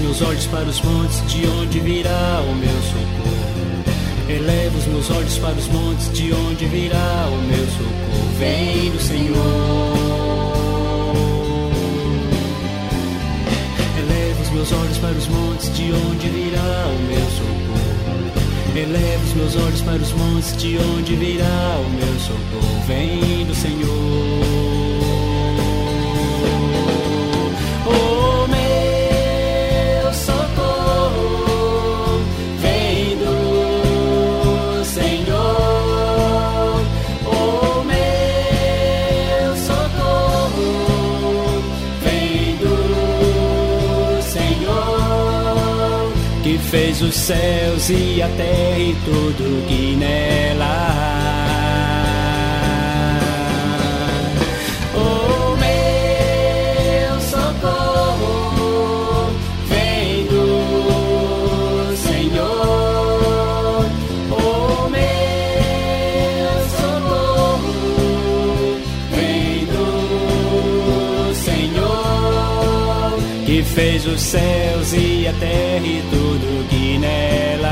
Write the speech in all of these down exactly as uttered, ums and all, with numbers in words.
meus olhos para os montes, de onde virá o meu socorro. Elevo os meus olhos para os montes, de onde virá o meu socorro. Vem do Senhor. Elevo os meus olhos para os montes, de onde virá o meu socorro. Elevo os meus olhos para os montes, de onde virá o meu socorro. Vem do Senhor. Oh, meu socorro, vem do Senhor. Oh, meu socorro, vem do Senhor, que fez os céus e a terra e tudo que nela há. Que fez os céus e a terra e tudo que nela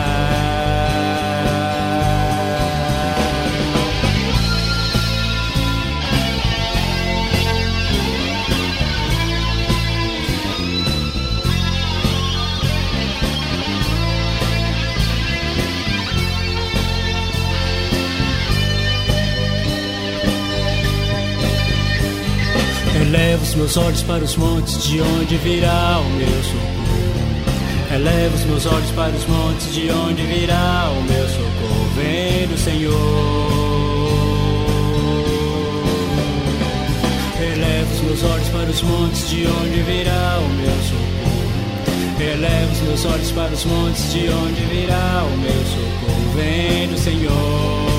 Elevo os meus olhos para os montes, de onde virá o meu socorro. Elevo os meus olhos para os montes, de onde virá o meu socorro. Vem do Senhor. Elevo os meus olhos para os montes, de onde virá o meu socorro. Elevo os meus olhos para os montes, de onde virá o meu socorro. Vem do Senhor.